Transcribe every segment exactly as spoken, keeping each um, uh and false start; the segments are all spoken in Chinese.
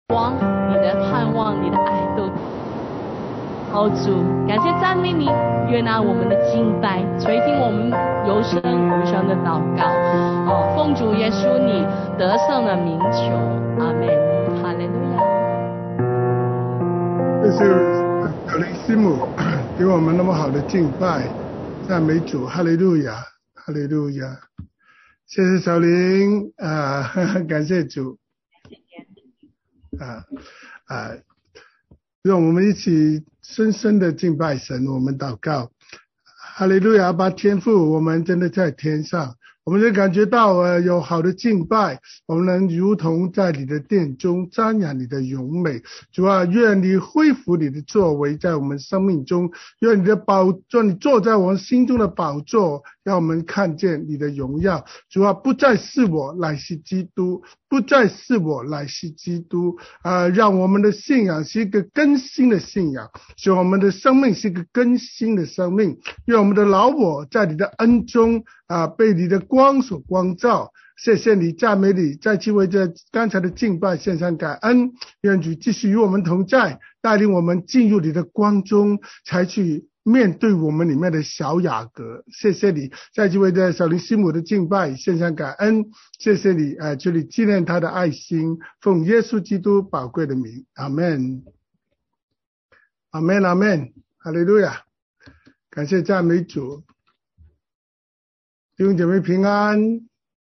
光、你的盼望、你的爱都。哦主，感谢赞美你，悦纳我们的敬拜，垂听我们有声无声的祷告。哦，奉主耶稣你得胜的名求，阿门。哈利路亚。 这是小林师母给我们那么好的敬拜，赞美主，哈利路亚，哈利路亚。谢谢小林啊，感谢主。啊啊，让我们一起深深的敬拜神，我们祷告，哈利路亚！吧，天父，我们真的在天上，我们就感觉到呃有好的敬拜，我们能如同在你的殿中瞻仰你的荣美。主啊，愿你恢复你的作为在我们生命中，愿你的宝座，你坐在我们心中的宝座，让我们看见你的荣耀。主啊，不再是我，乃是基督。不再是我，乃是基督啊！让我们的信仰是一个更新的信仰，使我们的生命是一个更新的生命。愿我们的老我在你的恩中啊，被你的光所光照。谢谢你，赞美你，再次为这刚才的敬拜献上感恩。愿主继续与我们同在，带领我们进入你的光中，才去面对我们里面的小雅各。谢谢你，再次为这小林师母的敬拜献上感恩。谢谢你，呃，求你纪念他的爱心，奉耶稣基督宝贵的名，阿们，阿们，阿们，哈利路亚！感谢赞美主，弟兄姐妹平安。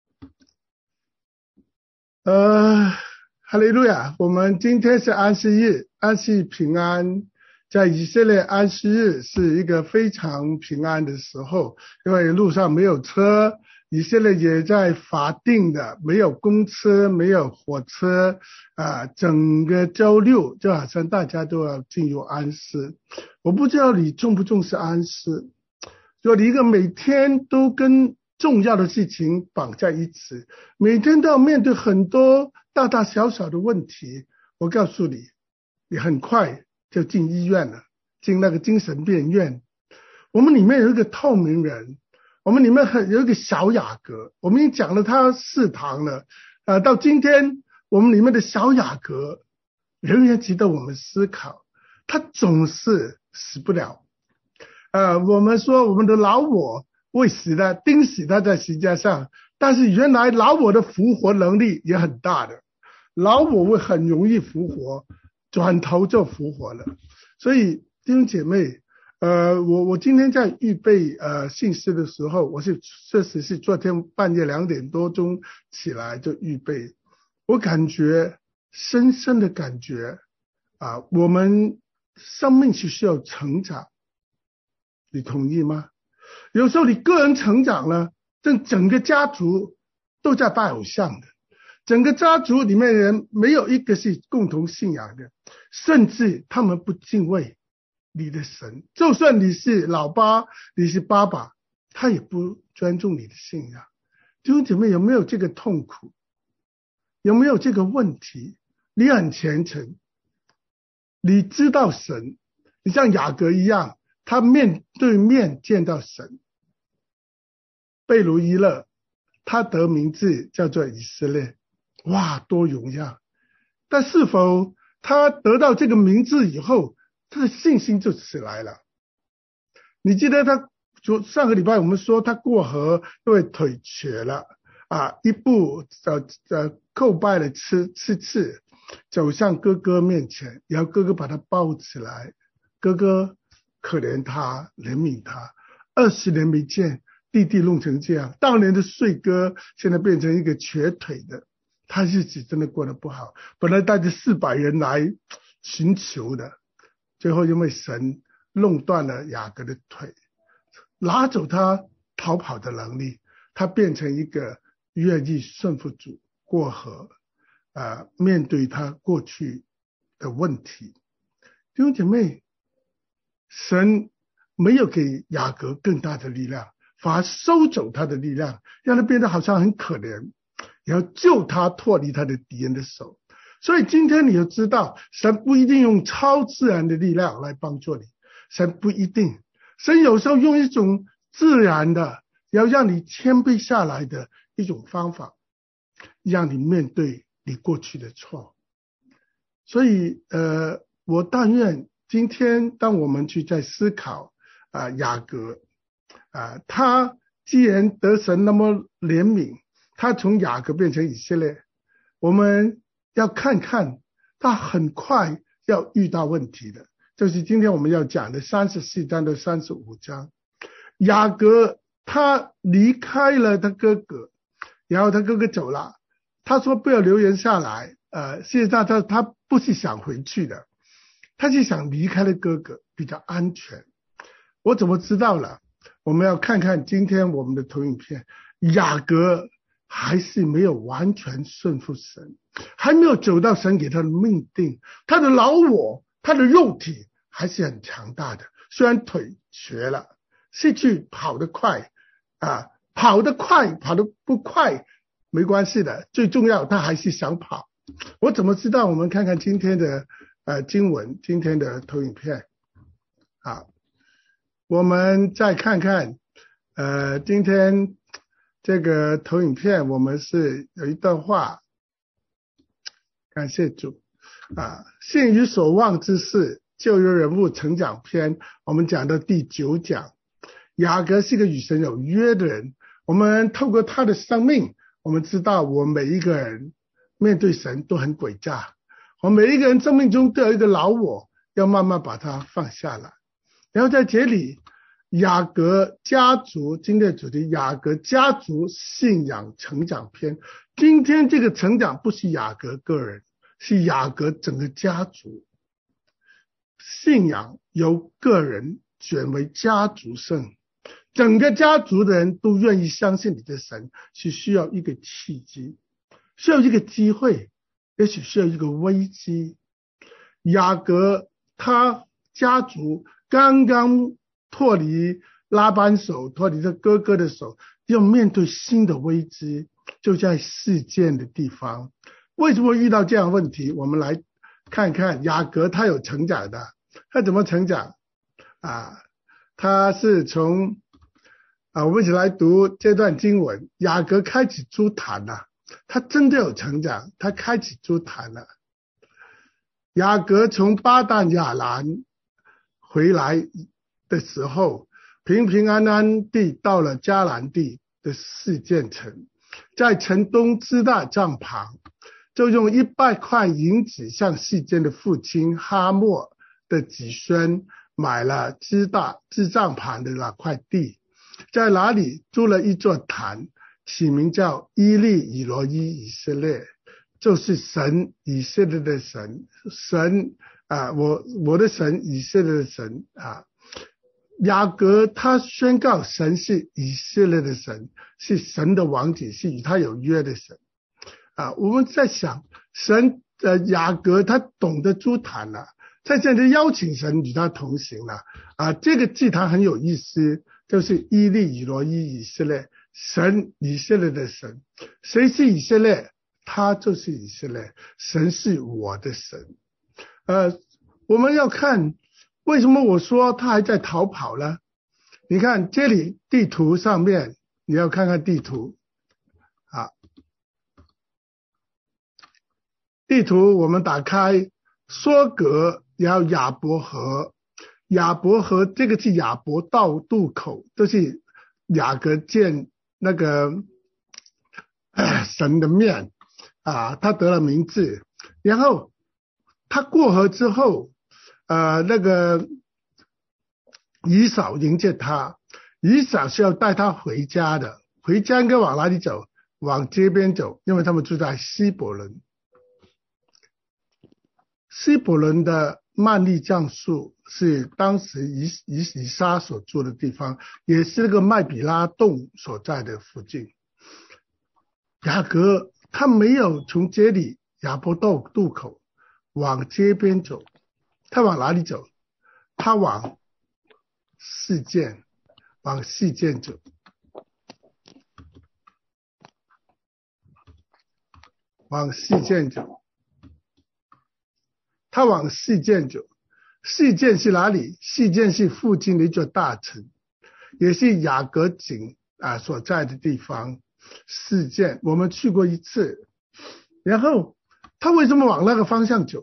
呃，哈利路亚！我们今天是安息日，安息平安。在以色列安息日是一个非常平安的时候，因为路上没有车，以色列也在法定的没有公车，没有火车啊，整个周六就好像大家都要进入安息。我不知道你重不重视安息，如果你一个每天都跟重要的事情绑在一起，每天都要面对很多大大小小的问题，我告诉你，你很快就进医院了，进那个精神病院。我们里面有一个透明人，我们里面有一个小雅各，我们已经讲了他四堂了，呃，到今天我们里面的小雅各仍然值得我们思考，他总是死不了。呃，我们说我们的老我为死的钉死他在十字架上，但是原来老我的复活能力也很大的，老我会很容易复活，转头就复活了。所以弟兄姐妹，呃，我我今天在预备呃信息的时候，我是确实是昨天半夜两点多钟起来就预备，我感觉深深的感觉啊，我们生命是需要成长，你同意吗？有时候你个人成长了，这整个家族都在拜偶像的，整个家族里面的人没有一个是共同信仰的，甚至他们不敬畏你的神，就算你是老爸，你是爸爸，他也不尊重你的信仰。弟兄姐妹，有没有这个痛苦？有没有这个问题？你很虔诚，你知道神，你像雅各一样，他面对面见到神。贝鲁伊勒，他得名字叫做以色列，哇，多荣耀！但是否他得到这个名字以后，他的信心就起来了？你记得他上个礼拜我们说他过河因为腿瘸了啊，一步呃呃叩拜了七七次，走向哥哥面前，然后哥哥把他抱起来，哥哥可怜他，怜悯他，二十年没见，弟弟弄成这样，当年的帅哥现在变成一个瘸腿的，他日子真的过得不好，本来带着四百人来寻求的，最后因为神弄断了雅各的腿，拿走他逃跑的能力，他变成一个愿意顺服主过河，呃，面对他过去的问题。弟兄姐妹，神没有给雅各更大的力量，反而收走他的力量，让他变得好像很可怜，然后救他脱离他的敌人的手。所以今天你要知道，神不一定用超自然的力量来帮助你，神不一定，神有时候用一种自然的，要让你谦卑下来的一种方法，让你面对你过去的错。 所以呃，我但愿今天当我们去在思考啊、呃、雅各啊、呃，他既然得神那么怜悯，他从雅各变成以色列，我们要看看他很快要遇到问题的，就是今天我们要讲的三十四章到三十五章。雅各他离开了他哥哥，然后他哥哥走了，他说不要留人下来，呃，事实上他他不是想回去的，他是想离开了哥哥比较安全。我怎么知道了？我们要看看今天我们的投影片，雅各还是没有完全顺服神，还没有走到神给他的命定，他的老我，他的肉体还是很强大的，虽然腿瘸了，失去跑得快啊，跑得快跑得不快没关系的，最重要他还是想跑。我怎么知道？我们看看今天的呃经文，今天的投影片啊，我们再看看呃今天这个投影片，我们是有一段话，感谢主啊，信与所望之事，旧约人物成长篇，我们讲到第九讲。雅各是个与神有约的人，我们透过他的生命，我们知道我们每一个人面对神都很诡诈，我们每一个人生命中都有一个老我，要慢慢把它放下来。然后在这里，雅各家族，今天的主题，雅各家族信仰成长篇。今天这个成长不是雅各个人，是雅各整个家族。信仰由个人转为家族性，整个家族的人都愿意相信你的神，是需要一个契机，需要一个机会，也许需要一个危机。雅各他家族刚刚脱离拉班手，脱离他哥哥的手，要面对新的危机，就在事件的地方。为什么遇到这样的问题？我们来看看雅各他有成长的，他怎么成长啊？他是从啊，我们一起来读这段经文。雅各开始築壇了，他真的有成长，他开始築壇了。雅各从巴旦亞蘭回来的时候，平平安安地到了迦南地的示劍城，在城东支大帐旁，就用一百块银子向示剑的父亲哈莫的子孙买了支大支帐旁的那块地，在那里筑了一座坛，起名叫伊利以罗伊以色列，就是神以色列的神，神啊，我我的神以色列的神啊。雅各他宣告神是以色列的神，是神的王子，是与他有约的神啊。我们在想神呃雅各他懂得築壇了，在这里邀请神与他同行了啊。这个祭坛很有意思，就是伊利以罗伊以色列，神以色列的神。谁是以色列？他就是以色列，神是我的神。呃，我们要看为什么我说他还在逃跑呢？你看这里地图上面，你要看看地图啊。地图我们打开梭格，然后亚伯河，亚伯河这个是亚伯道渡口，就是雅各见那个、呃、神的面啊，他得了名字。然后他过河之后，呃，那个以扫迎接他，以扫是要带他回家的，回家应该往哪里走？往这边走，因为他们住在希伯伦。希伯伦的曼利橡树是当时以以以撒所住的地方，也是那个麦比拉洞所在的附近。雅各他没有从这里亚伯道渡口往这边走，他往哪里走？他往示剑，往示剑走。往示剑走。他往示剑走。示剑是哪里？示剑是附近的一座大城，也是雅各井啊所在的地方。示剑我们去过一次。然后他为什么往那个方向走？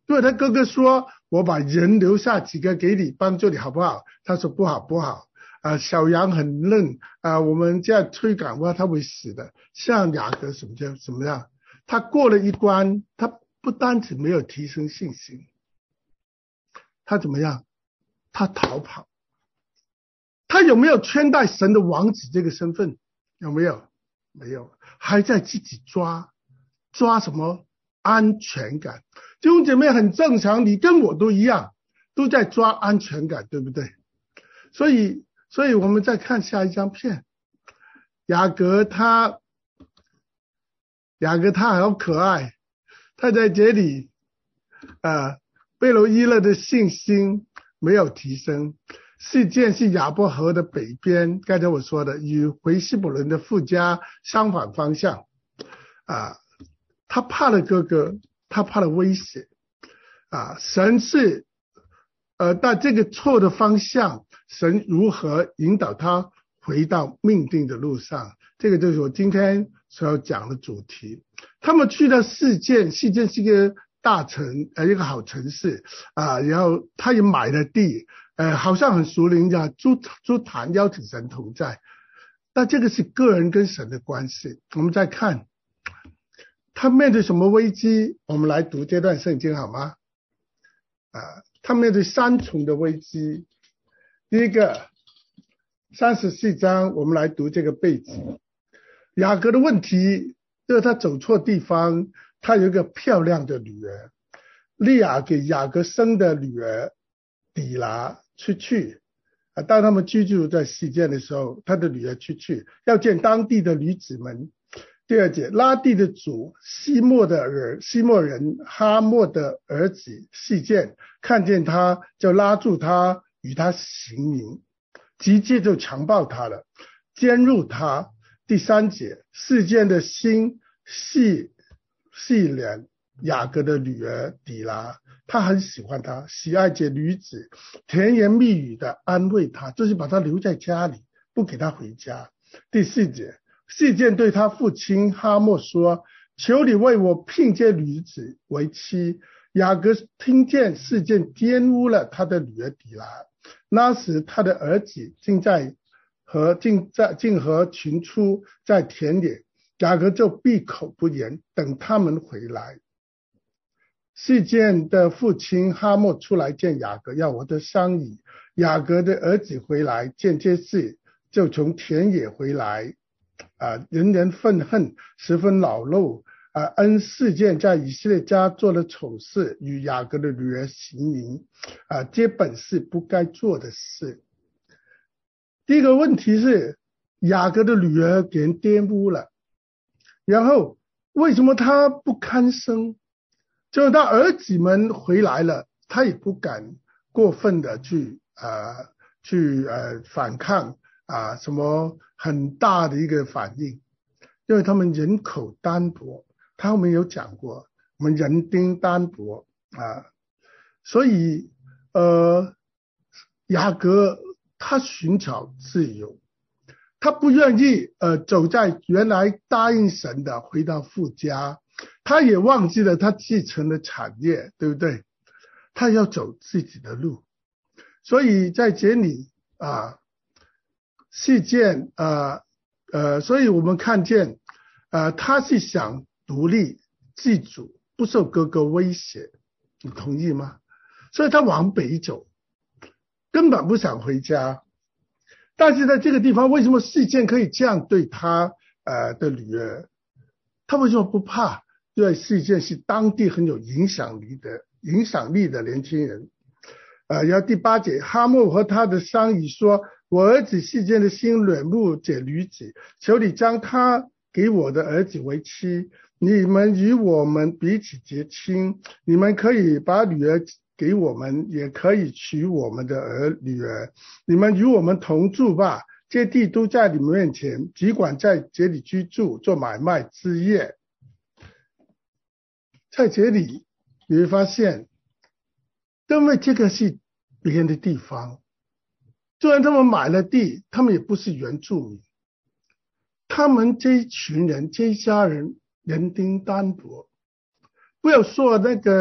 因为他哥哥说我把人留下几个给你帮助你好不好，他说不好不好啊，小羊很嫩啊，我们这样追赶的话他会死的。像雅各什么叫怎么样，他过了一关，他不单止没有提升信心，他怎么样，他逃跑。他有没有圈带神的王子这个身份？有没有？没有，还在自己抓抓什么安全感。弟兄姐妹很正常，你跟我都一样，都在抓安全感，对不对？所以所以我们再看下一张片，雅各他雅各他好可爱，他在这里呃贝罗伊勒的信心没有提升。事件是亚伯河的北边，刚才我说的与回希伯伦的富家相反方向啊，他怕了哥哥，他怕了威胁啊，神是呃但这个错的方向，神如何引导他回到命定的路上，这个就是我今天所要讲的主题。他们去到事件，事件是一个大城呃一个好城市啊，然后他也买了地，呃好像很熟龄的租租坛邀请神同在，但这个是个人跟神的关系。我们再看他面对什么危机，我们来读这段圣经好吗？啊，他面对三重的危机。第一个三十四章，我们来读这个背景。雅各的问题就是他走错地方，他有一个漂亮的女儿，利亚给雅各生的女儿底拿出去啊，当他们居住在西甸的时候，他的女儿出去要见当地的女子们。第二节，拉地的主西莫的儿西莫人哈莫的儿子西甸看见他，就拉住他与他行淫，直接就强暴他了，奸入他。第三节，事件的心细细怜雅各的女儿底拿，他很喜欢她，喜爱这女子，甜言蜜语的安慰她，就是把她留在家里，不给她回家。第四节，事件对他父亲哈莫说，求你为我聘这女子为妻。雅各听见事件玷污了他的女儿底拿，那时他的儿子正在和竟在竟和群畜在田野，雅各就闭口不言，等他们回来。事件的父亲哈莫出来见雅各，要和他商议。雅各的儿子回来见这事，就从田野回来，啊，人人愤恨，十分恼怒。啊，因事件在以色列家做了丑事，与雅各的女儿行淫，啊，这本是不该做的事。第一个问题是雅各的女儿给人玷污了，然后为什么他不吭声？就是他儿子们回来了，他也不敢过分的去呃去呃反抗啊，什么很大的一个反应，因为他们人口单薄，他们有讲过，我们人丁单薄啊，所以呃雅各他寻找自由，他不愿意呃走在原来答应神的回到父家，他也忘记了他继承的产业，对不对？他要走自己的路，所以在这里啊，事件呃呃，所以我们看见呃他是想独立自主，不受哥哥威胁，你同意吗？所以他往北走，根本不想回家。但是在这个地方，为什么事件可以这样对他呃的女儿？他为什么不怕？因为事件是当地很有影响力的影响力的年轻人。呃，然后第八节，哈莫和他的商议说，我儿子事件的心恋慕这女子，求你将他给我的儿子为妻，你们与我们彼此结亲，你们可以把女儿给我们，也可以娶我们的儿女儿，你们与我们同住吧，这地都在你们面前，只管在这里居住，做买卖之业。在这里你会发现，因为这个是别人的地方，虽然他们买了地，他们也不是原住民，他们这一群人这一家人人丁单薄，不要说那个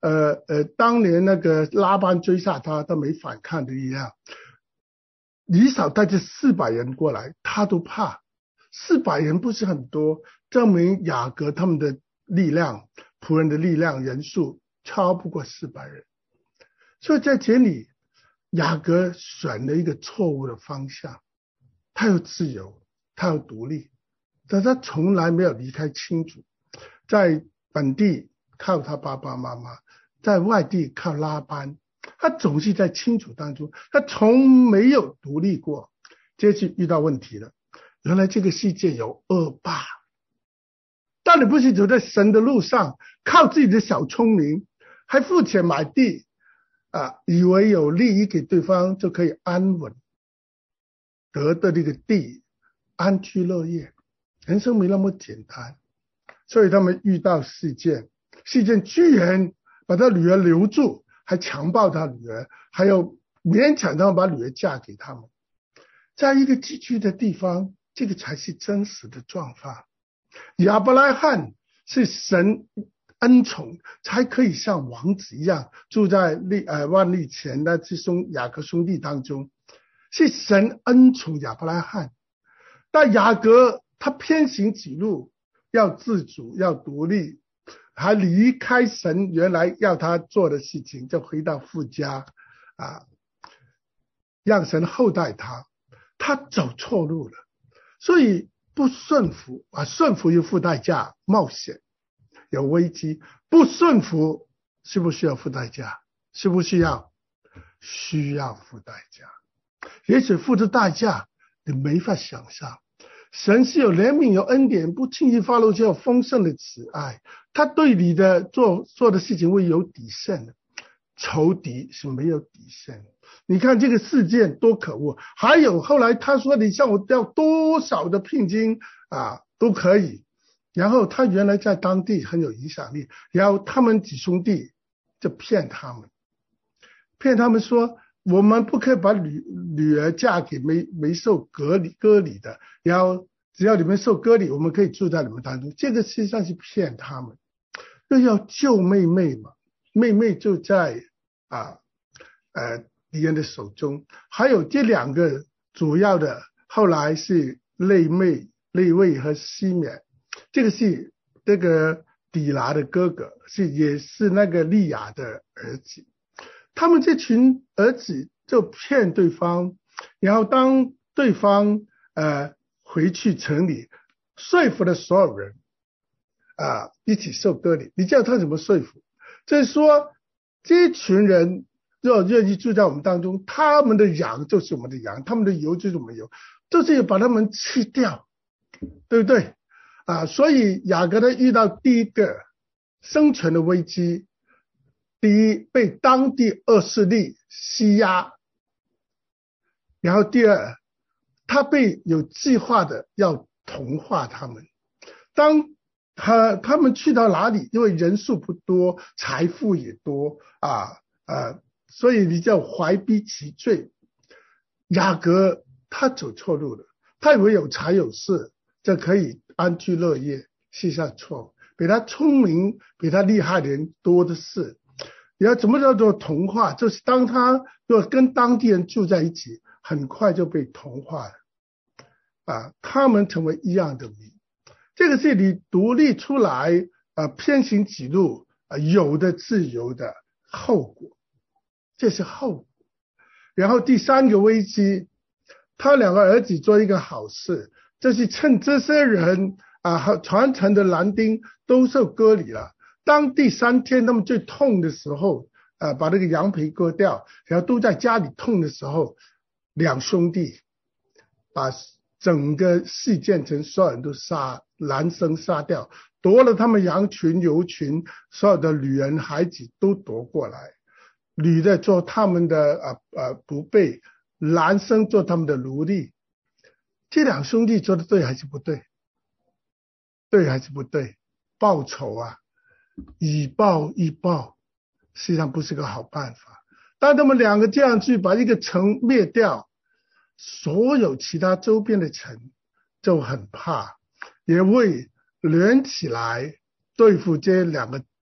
呃呃，当年那个拉班追杀他，他没反抗的一样。以扫带着四百人过来，他都怕。四百人不是很多，证明雅各他们的力量，仆人的力量人数超不过四百人。所以在这里，雅各选了一个错误的方向。他有自由，他有独立，但他从来没有离开亲族，在本地靠他爸爸妈妈，在外地靠拉班，他总是在亲族当中，他从没有独立过。这次遇到问题了，原来这个世界有恶霸。当你不是走在神的路上，靠自己的小聪明，还付钱买地啊，以为有利益给对方就可以安稳得的这个地，安居乐业，人生没那么简单。所以他们遇到事件，事件居然把他女儿留住，还强暴他女儿，还有勉强他们把女儿嫁给他们。在一个寄居的地方，这个才是真实的状况。亚伯拉罕是神恩宠，才可以像王子一样住在利呃万历前的这兄雅各兄弟当中，是神恩宠亚伯拉罕。但雅各他偏行己路，要自主，要独立，还离开神原来要他做的事情，就回到父家啊，让神厚待他。他走错路了，所以不顺服啊，顺服有付代价，冒险有危机。不顺服需不需要付代价？需不需要？需要付代价。也许付的代价你没法想象。神是有怜悯有恩典，不轻易发怒，就有丰盛的慈爱。他对你的做做的事情会有底线的，仇敌是没有底线的。你看这个事件多可恶。还有后来他说你向我要多少的聘金啊都可以。然后他原来在当地很有影响力，然后他们几兄弟就骗他们，骗他们说我们不可以把女女儿嫁给没没受割礼割礼的，然后只要你们受割礼，我们可以住在你们当中。这个实际上是骗他们，又要救妹妹嘛，妹妹就在啊呃敌人的手中。还有这两个主要的，后来是肋妹肋位和西缅，这个是这个底拿的哥哥，是也是那个利亚的儿子。他们这群儿子就骗对方，然后当对方呃回去城里，说服了所有人啊一起受割礼。你知道他怎么说服？就是说这群人若愿意住在我们当中，他们的羊就是我们的羊，他们的油就是我们的油，就是要把他们吃掉，对不对啊？所以雅各呢遇到第一个生存的危机，第一被当地恶势力欺压，然后第二他被有计划的要同化他们。当他他们去到哪里，因为人数不多，财富也多啊啊，所以你叫怀璧其罪。雅各他走错路了，他以为有财有势就可以安居乐业，事实上错。比他聪明比他厉害的人多的是。你要怎么叫做同化？就是当他若跟当地人住在一起，很快就被同化了啊，他们成为一样的民。这个是你独立出来啊，偏行己路啊，有的自由的后果，这是后果。然后第三个危机，他两个儿子做一个好事，就是趁这些人啊传承的男丁都受割礼了，当第三天他们最痛的时候啊，把那个羊皮割掉，然后都在家里痛的时候，两兄弟把整个事件城所有人都杀，男生杀掉，夺了他们羊群牛群，所有的女人孩子都夺过来，女的做他们的呃呃仆婢，男生做他们的奴隶。这两兄弟做的对还是不对？对还是不对？报仇啊，以暴易暴，实际上不是个好办法。当他们两个这样去把一个城灭掉，所有其他周边的城就很怕，也会连起来对付这两个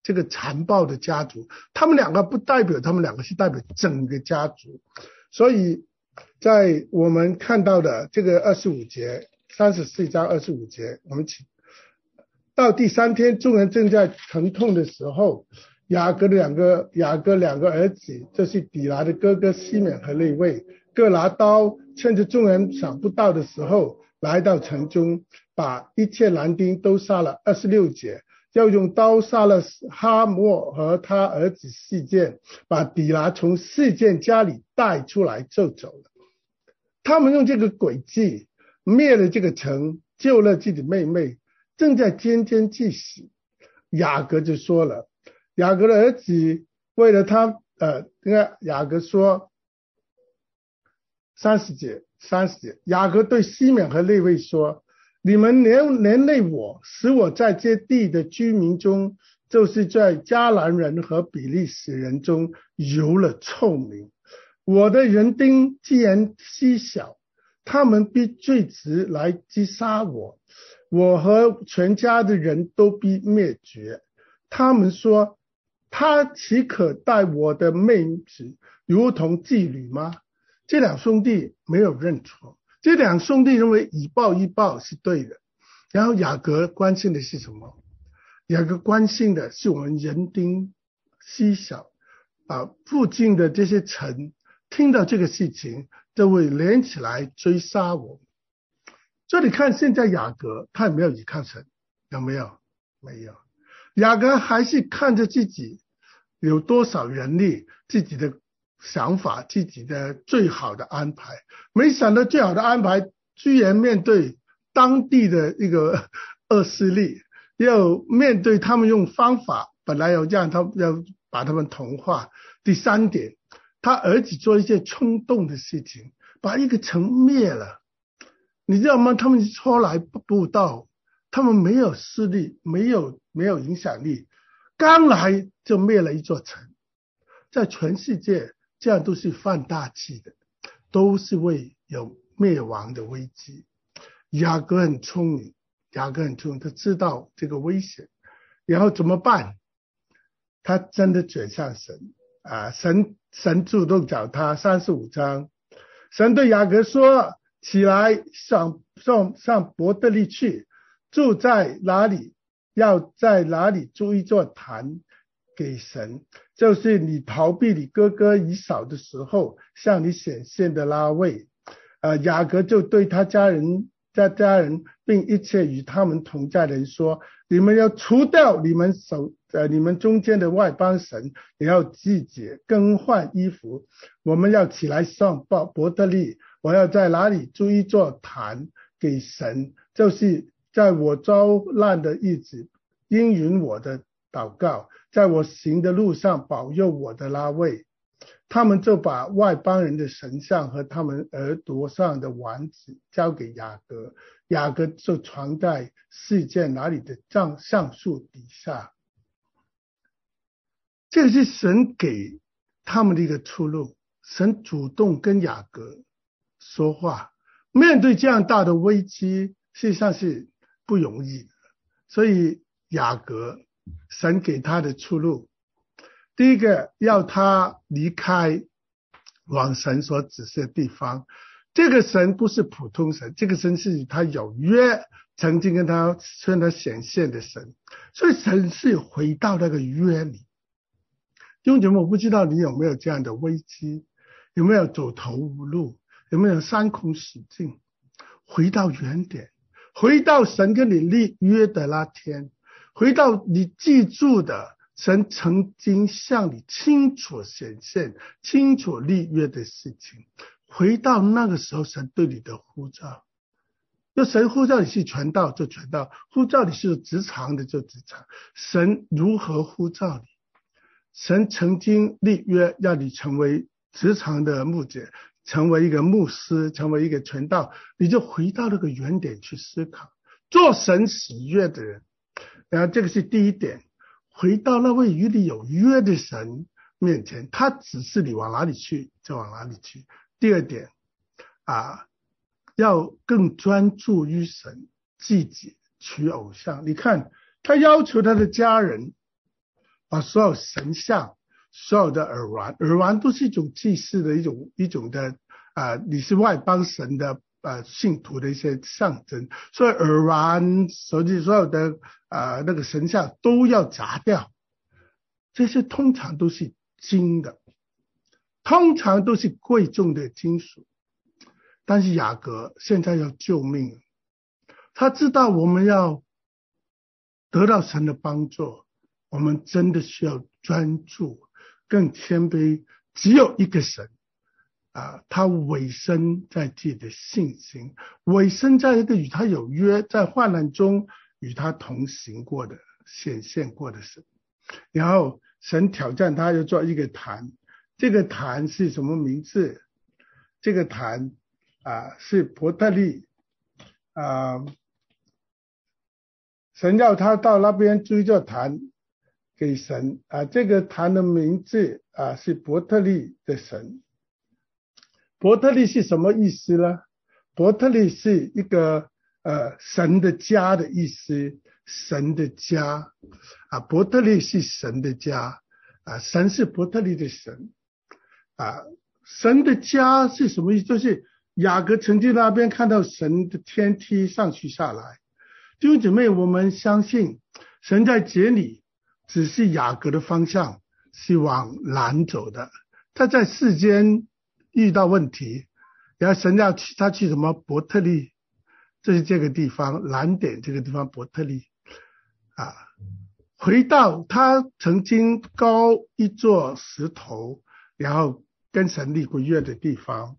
这个残暴的家族，他们两个不代表他们两个，是代表整个家族。所以在我们看到的这个二十五节，三十四章二十五节，我们起到第三天，众人正在疼痛的时候，雅各的两个雅各两个儿子，就是底拿的哥哥西缅和利未，各拿刀，趁着众人想不到的时候，来到城中，把一切男丁都杀了。二十六节，要用刀杀了哈莫和他儿子示剑，把底拿从示剑家里带出来就走了。他们用这个诡计灭了这个城，救了自己的妹妹，正在沾沾自喜。雅各就说了，雅各的儿子为了他，呃，应该雅各说三十节，三十节，雅各对西缅和利未说，你们连连累我，使我在这地的居民中，就是在迦南人和比利时人中有了臭名。我的人丁既然稀小，他们必聚集来击杀我，我和全家的人都必灭绝。他们说，他岂可待我的妹子如同妓女吗？这两兄弟没有认错，这两兄弟认为以暴易暴是对的。然后雅各关心的是什么？雅各关心的是我们人丁稀小啊，附近的这些城听到这个事情就会连起来追杀我。这里看现在雅各他有没有倚靠神？有没有？没有。雅各还是看着自己有多少人力，自己的想法，自己的最好的安排。没想到最好的安排居然面对当地的一个恶势力，要面对他们用方法本来要让他要把他们同化。第三点，他儿子做一些冲动的事情，把一个城灭了。你知道吗？他们出来布道，他们没有势力，没有没有影响力，刚来就灭了一座城。在全世界这样都是犯大忌的，都是为有灭亡的危机。雅各很聪明，雅各很聪明，他知道这个危险，然后怎么办？他真的转向神啊！神神主动找他。三十五章，神对雅各说：“起来，上上上伯特利去，住在哪里？要在哪里筑一座坛给神，就是你逃避你哥哥以扫的时候向你显现的那位。”呃，雅各就对他家人。在家人并一切与他们同在的人说：“你们要除掉你们手呃你们中间的外邦神，也要自己更换衣服。我们要起来上伯特利，我要在哪里筑一座坛给神，就是在我遭难的日子应允我的祷告，在我行的路上保佑我的那位。”他们就把外邦人的神像和他们耳朵上的丸子交给雅各，雅各就藏在示剑哪里的橡树底下。这个是神给他们的一个出路，神主动跟雅各说话。面对这样大的危机，事实上是不容易的，所以雅各神给他的出路，第一个要他离开往神所指示的地方。这个神不是普通神，这个神是他有约，曾经跟他向他显现的神，所以神是回到那个约里。弟兄姐妹，我不知道你有没有这样的危机，有没有走投无路，有没有山穷水尽，回到原点，回到神跟你立约的那天，回到你记住的神曾经向你清楚显现、清楚立约的事情，回到那个时候神对你的呼召。那神呼召你是传道就传道，呼召你是职场的就职场。神如何呼召你？神曾经立约让你成为职场的牧者，成为一个牧师，成为一个传道，你就回到那个原点去思考，做神喜悦的人。然后这个是第一点，回到那位与你有约的神面前，他指示你往哪里去就往哪里去。第二点啊，要更专注于神，自己取偶像。你看他要求他的家人把所有神像、所有的耳环，耳环都是一种祭祀的一种一种的啊、呃，你是外邦神的呃信徒的一些象征，所以耳环、手机所有的啊、呃、那个神像都要砸掉。这些通常都是金的，通常都是贵重的金属。但是雅各现在要救命，他知道我们要得到神的帮助，我们真的需要专注，更谦卑，只有一个神啊，他委身在自己的信心，委身在一个与他有约，在患难中与他同行过的显现过的神。然后神挑战他要做一个坛，这个坛是什么名字？这个坛啊是伯特利啊，神要他到那边追做坛给神啊，这个坛的名字啊是伯特利的神。伯特利是什么意思呢？伯特利是一个呃神的家的意思，神的家啊，伯特利是神的家啊，神是伯特利的神啊，神的家是什么意思？就是雅各曾经那边看到神的天梯上去下来。弟兄姊妹，我们相信神在这里只是雅各的方向是往南走的，他在世间遇到问题，然后神要去他去什么伯特利，这是这个地方南点这个地方伯特利啊，回到他曾经高一座石头，然后跟神立过约的地方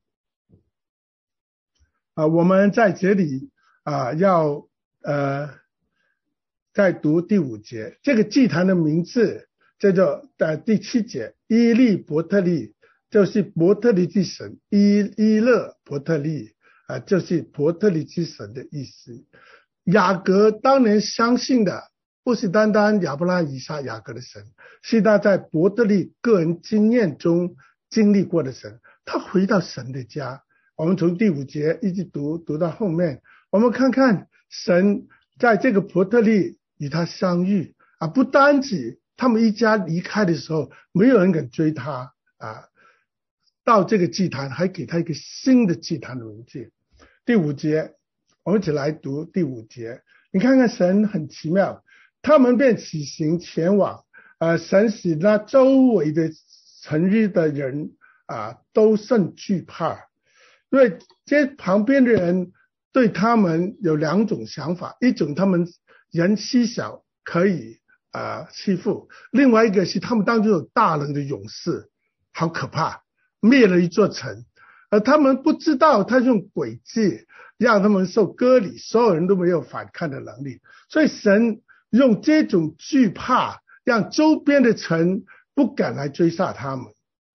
啊。我们在这里啊要呃再读第五节，这个祭坛的名字叫做呃第七节，伊利伯特利，就是伯特利之神，伊伊勒伯特利啊，就是伯特利之神的意思。雅各当年相信的不是单单亚伯拉罕以撒雅各的神，是他在伯特利个人经验中经历过的神。他回到神的家，我们从第五节一直读读到后面，我们看看神在这个伯特利与他相遇啊，不单止他们一家离开的时候没有人敢追他啊，到这个祭坛还给他一个新的祭坛的名字。第五节我们一起来读第五节，你看看神很奇妙，他们便起行前往，呃，神使那周围的城邑的人啊都甚惧怕，因为这旁边的人对他们有两种想法，一种他们人稀少可以啊、呃、欺负，另外一个是他们当中有大能的勇士，好可怕，灭了一座城，而他们不知道他用诡计让他们受割礼，所有人都没有反抗的能力，所以神用这种惧怕让周边的城不敢来追杀他们。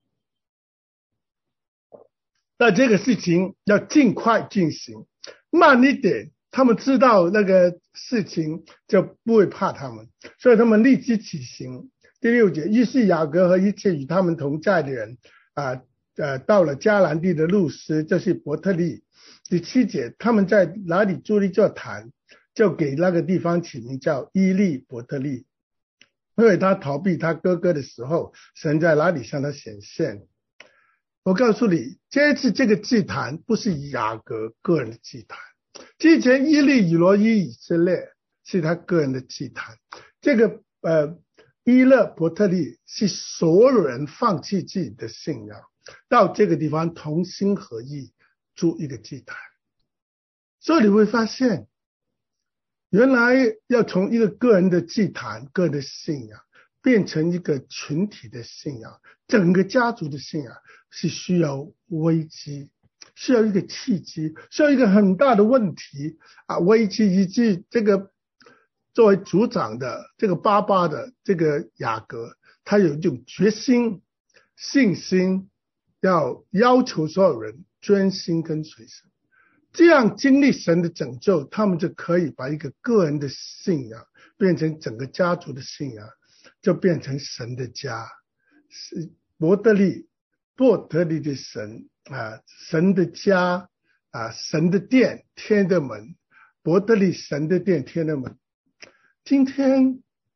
那这个事情要尽快进行，慢一点他们知道那个事情就不会怕他们，所以他们立即起行。第六节，于是雅各和一切与他们同在的人啊呃到了迦南地的路斯，这是伯特利。第七节，他们在哪里筑了一座坛，就给那个地方起名叫伊利伯特利，因为他逃避他哥哥的时候，神在哪里向他显现。我告诉你，这次这个祭坛不是雅各个人的祭坛，之前伊利以罗伊以色列是他个人的祭坛，这个呃伊勒伯特利是所有人放弃自己的信仰，到这个地方同心合意筑一个祭坛。所以你会发现，原来要从一个个人的祭坛、个人的信仰变成一个群体的信仰，整个家族的信仰，是需要危机，需要一个契机，需要一个很大的问题啊，危机以及这个作为族长的这个爸爸的这个雅各，他有一种决心、信心，要要求所有人专心跟随神，这样经历神的拯救，他们就可以把一个个人的信仰变成整个家族的信仰，就变成神的家。是伯特利伯特利的神啊，神的家啊，神的殿，天的门，伯特利神的殿，天的门。今天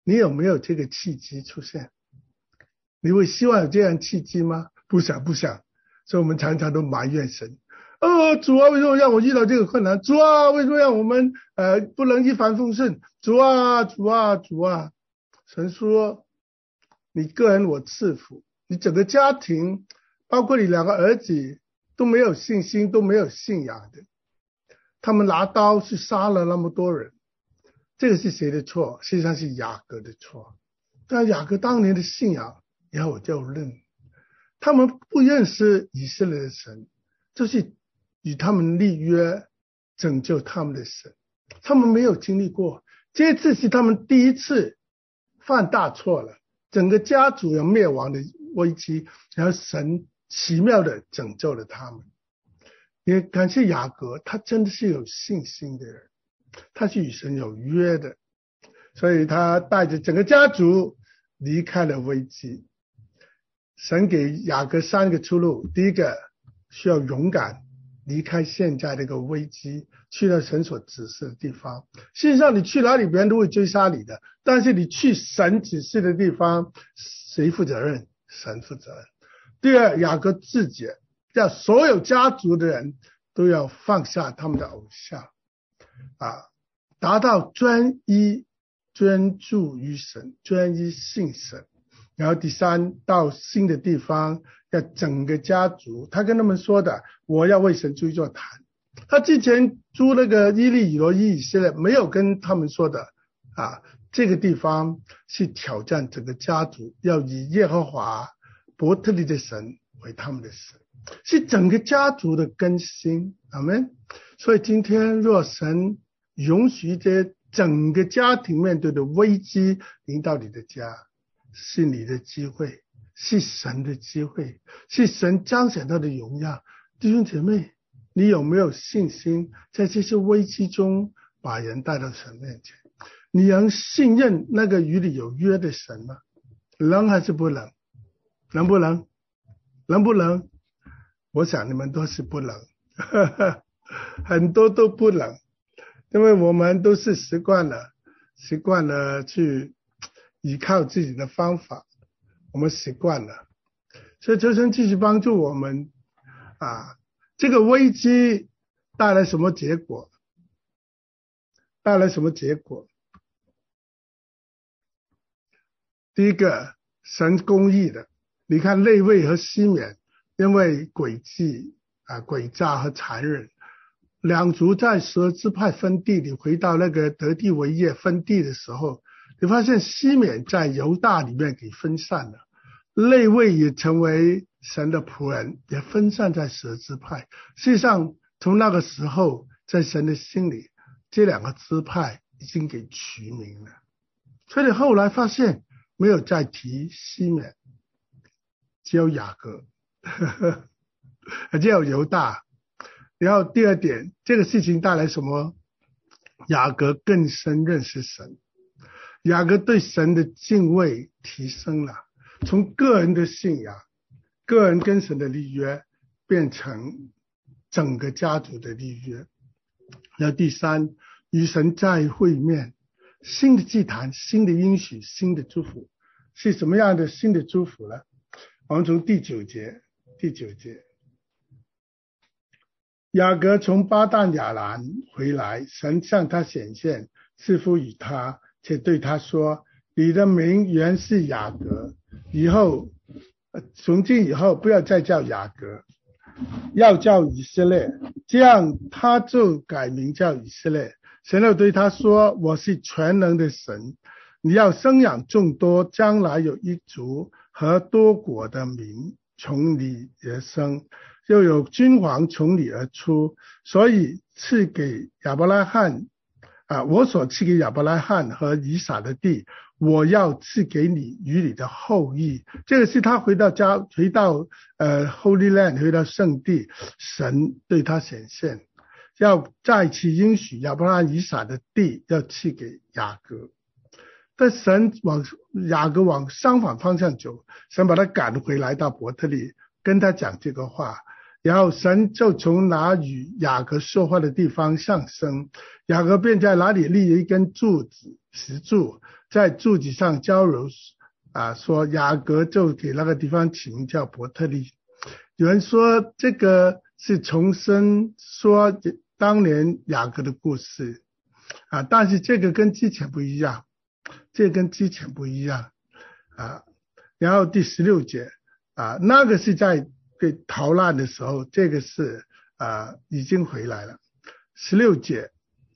你有没有这个契机出现？你会希望有这样契机吗？不想不想。所以我们常常都埋怨神，哦，主啊，为什么让我遇到这个困难？主啊，为什么让我们呃不能一帆风顺？主啊，主啊，主啊。神说，你个人我赐福，你整个家庭，包括你两个儿子都没有信心，都没有信仰的，他们拿刀去杀了那么多人，这个是谁的错？实际上是雅各的错。但雅各当年的信仰也有就认，他们不认识以色列的神，就是与他们立约拯救他们的神，他们没有经历过，这次是他们第一次犯大错了，整个家族有灭亡的危机，然后神奇妙的拯救了他们。也感谢雅各，他真的是有信心的人，他是与神有约的，所以他带着整个家族离开了危机。神给雅各三个出路，第一个需要勇敢离开现在这个危机，去到神所指示的地方。事实上你去哪里别人都会追杀你的，但是你去神指示的地方，谁负责任？神负责任。第二，雅各自己叫所有家族的人都要放下他们的偶像啊，达到专一专注于神，专一信神。然后第三，到新的地方要整个家族，他跟他们说的，我要为神筑一座坛。他之前租那个伊利以罗伊以色列没有跟他们说的啊，这个地方是挑战整个家族，要以耶和华伯特利的神为他们的神，是整个家族的更新。阿们。所以今天若神允许这整个家庭面对的危机临到你的家，是你的机会，是神的机会，是神彰显他的荣耀。弟兄姐妹，你有没有信心在这些危机中把人带到神面前？你能信任那个与你有约的神吗？能还是不能？能不能？能不能？我想你们都是不能很多都不能，因为我们都是习惯了习惯了去依靠自己的方法，我们习惯了。所以求神继续帮助我们啊！这个危机带来什么结果？带来什么结果？第一个，神公义的。你看利未和西缅，因为诡计啊、诡诈和残忍，两族在十二支派分地里，回到那个得地为业分地的时候，你发现西缅在犹大里面给分散了，利未也成为神的仆人，也分散在十二支派。事实上从那个时候在神的心里，这两个支派已经给取名了，所以后来发现没有再提西缅，只有雅各只有犹大。然后第二点，这个事情带来什么？雅各更深认识神，雅各对神的敬畏提升了，从个人的信仰，个人跟神的立约，变成整个家族的立约。然后第三，与神再会面，新的祭坛，新的应许，新的祝福。是什么样的新的祝福呢？我们从第九节，第九节，雅各从巴旦亚兰回来，神向他显现，赐福与他，且对他说，你的名原是雅各，以后从今以后不要再叫雅各，要叫以色列。这样他就改名叫以色列。神又对他说，我是全能的神，你要生养众多，将来有一族和多国的民从你而生，又有君王从你而出，所以赐给亚伯拉罕啊，我所赐给亚伯拉罕和以撒的地，我要赐给你与你的后裔。这个是他回到家，回到呃 Holy Land， 回到圣地，神对他显现，要再次应许亚伯拉罕以撒的地要赐给雅各。但神往雅各往相反方向走，神把他赶回来到伯特利，跟他讲这个话，然后神就从那与雅各说话的地方上升，雅各便在那里立了一根柱子石柱， 在注解上交流啊，说雅各就给那个地方起名叫伯特利。有人说这个是重申说当年雅各的故事啊，但是这个跟之前不一样，这个跟之前不一样啊。然后第十六节啊，那个是在被逃难的时候，这个是啊已经回来了。十六节，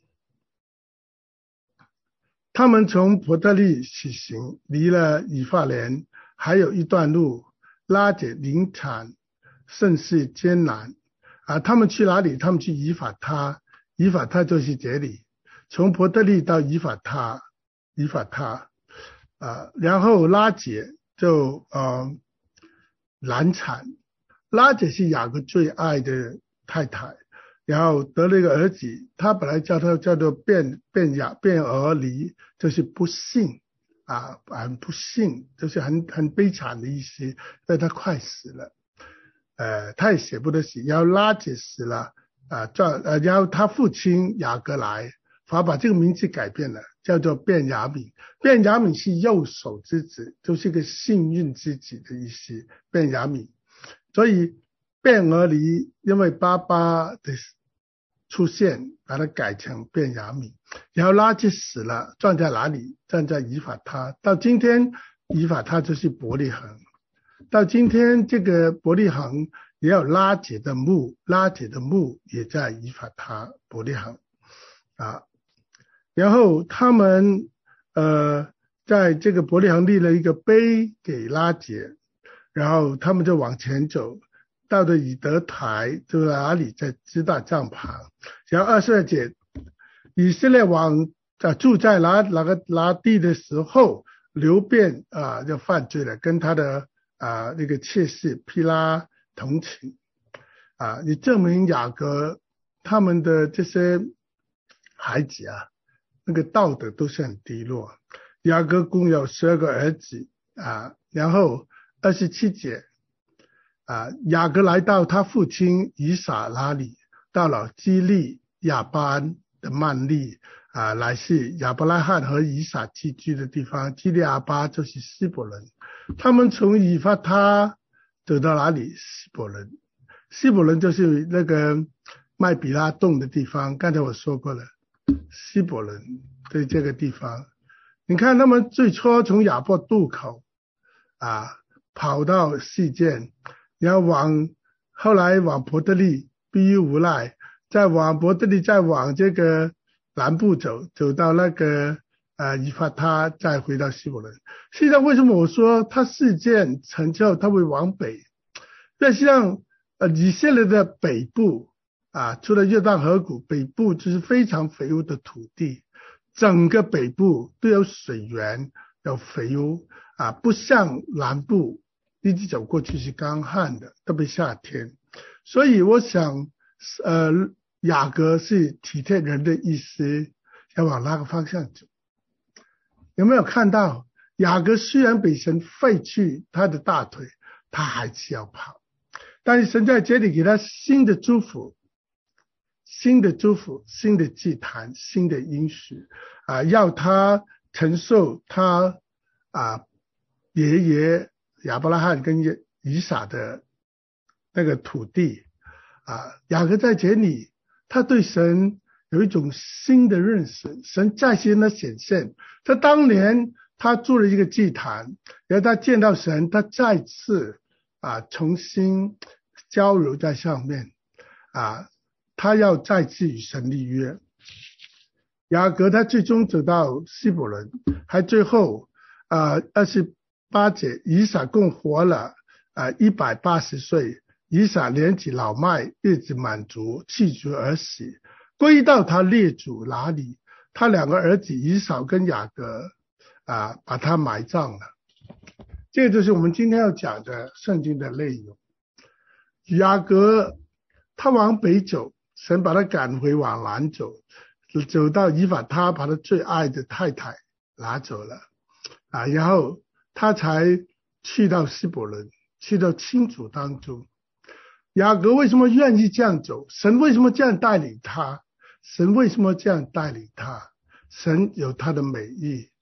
他们从伯特利起行，离了以法莲还有一段路，拉结林产，甚是艰难啊。他们去哪里？他们去以法他，以法他就是这里，从伯特利到以法他，以法他啊，然后拉结就呃难产，拉结是雅各最爱的太太，然后得了一个儿子，他本来叫他叫做卞卞雅卞俄离，就是不幸啊，很不幸，就是很很悲惨的意思，因为他快死了，呃，他也舍不得死，然后拉结死了啊，呃，然后他父亲雅各来，反而把这个名字改变了，叫做卞雅悯。卞雅悯是右手之子，就是一个幸运之子的意思，卞雅悯。所以卞俄离因为爸爸的出现，把它改成卞雅悯。然后拉结死了，葬在哪里？葬在以法他。到今天以法他就是伯利恒，到今天这个伯利恒也有拉结的墓，拉结的墓也在以法他伯利恒啊。然后他们呃在这个伯利恒立了一个碑给拉结，然后他们就往前走，到了以德台，就在哪里？在支大帐旁。然后二十二节，以色列王啊住在哪哪个哪地的时候，流便啊就犯罪了，跟他的啊那个妾室毗拉同寝啊，也证明雅各他们的这些孩子啊，那个道德都是很低落。雅各共有十二个儿子啊，然后二十七节啊，雅各来到他父亲以撒那里，到了基利亚班的曼利啊，来是亚伯拉罕和以撒寄居的地方。基利亚巴就是希伯伦，他们从以法他走到哪里？希伯伦，希伯伦就是那个麦比拉洞的地方，刚才我说过了，希伯伦对这个地方。你看他们最初从亚伯渡口啊跑到示剑，然后往后来往伯特利，逼于无奈，再往伯特利，再往这个南部走，走到那个呃以法他，再回到希伯伦。实际上为什么我说他示剑成就他会往北？那实际上呃以色列的北部啊，除了约旦河谷，北部就是非常肥沃的土地，整个北部都有水源，有肥沃啊，不像南部一直走过去是干旱的，特别夏天。所以我想呃雅各是体贴人的意思，要往那个方向走。有没有看到雅各虽然被神废去他的大腿，他还是要跑，但是神在这里给他新的祝福，新的祝福，新的祭坛，新的应许啊，要他承受他啊爷爷亚伯拉罕跟以撒的那个土地啊。雅各在这里，他对神有一种新的认识，神再新的显现。他当年他做了一个祭坛，然后他见到神，他再次啊重新交流在上面啊。他要再次与神立约。雅各他最终走到希伯伦，还最后啊二十八节，以撒共活了啊一百八十岁，以撒年纪老迈，日子满足，气绝而死，归到他列祖那里。他两个儿子以扫跟雅各啊把他埋葬了。这个就是我们今天要讲的圣经的内容。雅各他往北走，神把他赶回往南走，走到以法他，把他最爱的太太拿走了啊，然后他才去到希伯伦，去到亲族当中。雅各为什么愿意这样走？神为什么这样带领他？神为什么这样带领他？神有他的美意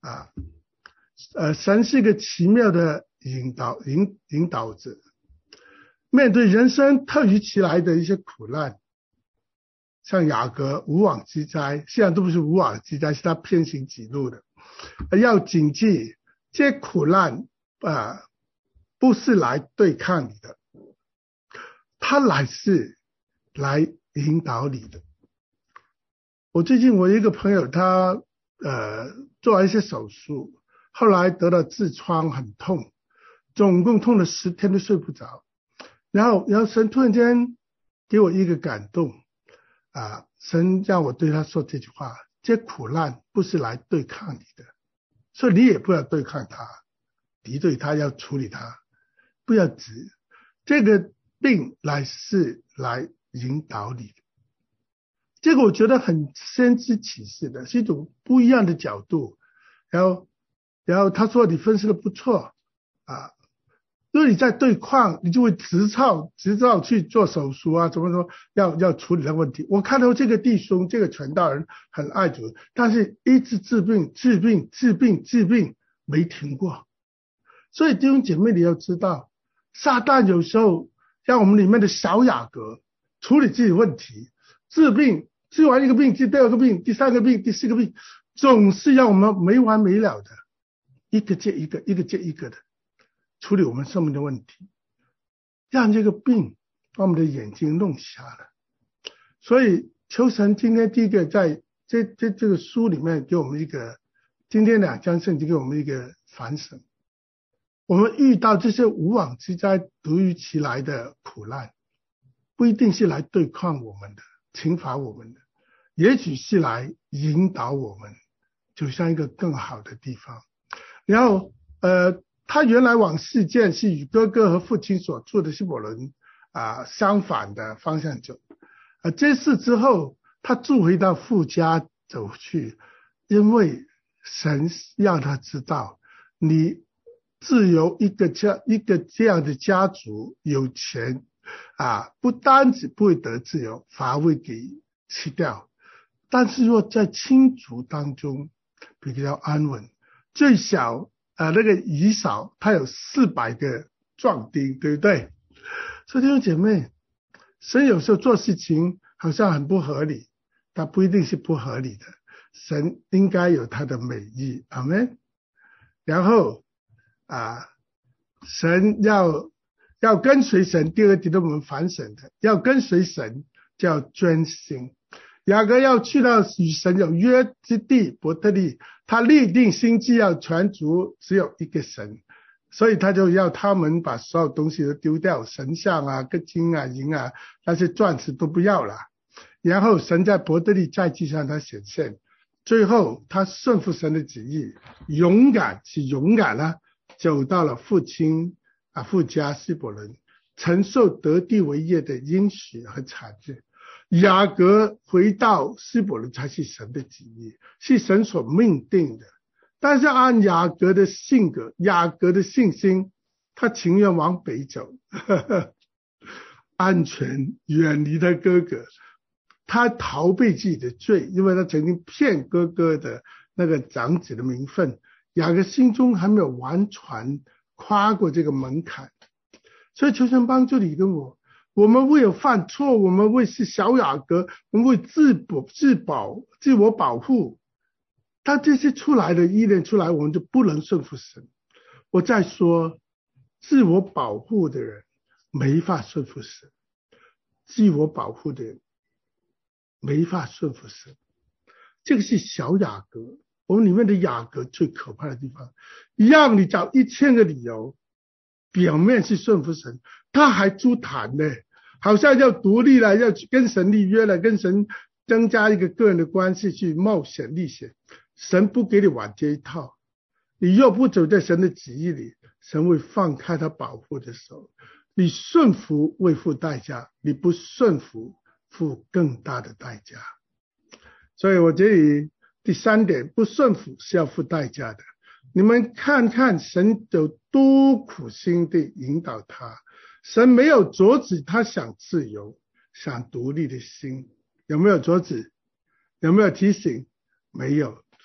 啊，呃，神是一个奇妙的引导引引导者。面对人生突如其来的一些苦难，像雅各无妄之灾，虽然都不是无妄之灾，是他偏行己路的，要谨记这些苦难啊、呃，不是来对抗你的，他乃是来引导你的。我最近我一个朋友，他呃做了一些手术，后来得了痔疮，很痛，总共痛了十天都睡不着。然后，然后神突然间给我一个感动啊，神让我对他说这句话：这苦难不是来对抗你的，所以你也不要对抗他，敌对他，要处理他，不要急。这个病来是来引导你的。这个我觉得很先知启示的，是一种不一样的角度。然后，然后他说你分析的不错啊，如果你在对抗，你就会急躁急躁去做手术啊，怎么说要要处理的问题。我看到这个弟兄这个传道人很爱主，但是一直治病治病治病治病没停过。所以弟兄姐妹你要知道，撒旦有时候让我们里面的小雅各处理自己问题，治病治完一个病，治第二个病，第三个病，第四个病，总是让我们没完没了的，一个接一个，一个接一个的处理我们生命的问题，让这个病把我们的眼睛弄瞎了。所以求神今天第一个在这这这个书里面给我们一个，今天两章圣经给我们一个反省。我们遇到这些无妄之灾突如其来的苦难，不一定是来对抗我们的，惩罚我们的，也许是来引导我们走向一个更好的地方。然后呃他原来往事件是与哥哥和父亲所住的希伯伦啊相反的方向走，啊这次之后他住回到父家走去，因为神让他知道，你自由一个家一个这样的家族有钱啊，不单只不会得自由，反而会给吃掉。但是若在亲族当中比较安稳，最小呃那个以扫他有四百个壮丁，对不对？所以弟兄姐妹，神有时候做事情好像很不合理，但不一定是不合理的，神应该有他的美意，阿们。然后啊，神要要跟随神，第二题都我们反省的，要跟随神叫专心。雅各要去到与神有约之地伯特利，他立定心志要全族只有一个神，所以他就要他们把所有东西都丢掉，神像啊、个金啊、银啊，那些钻石都不要了。然后神在伯特利再去向他显现，最后他顺服神的旨意，勇敢是勇敢了、啊，走到了父亲啊父家希伯伦，承受得地为业的应许和产业。雅各回到希伯伦才是神的旨意，是神所命定的。但是按雅各的性格，雅各的信心，他情愿往北走，呵呵，安全远离他哥哥，他逃避自己的罪，因为他曾经骗哥哥的那个长子的名分。雅各心中还没有完全跨过这个门槛，所以求神帮助你跟我。我们为了犯错，我们为是小雅各，我们为自保、自保、自我保护。当这些出来的依恋出来，我们就不能顺服神。我再说，自我保护的人没法顺服神，自我保护的人没法顺服神。这个是小雅各，我们里面的雅各最可怕的地方，让你找一千个理由，表面是顺服神，他还出坛呢，好像要独立了，要跟神立约了，跟神增加一个个人的关系去冒险历险。神不给你玩这一套，你若不走在神的旨意里，神会放开他保护的手。你顺服为付代价，你不顺服付更大的代价。所以我这里第三点，不顺服是要付代价的。你们看看神有多苦心地引导他，神没有阻止他想自由、想独立的心，有没有阻止？有没有提醒？没有。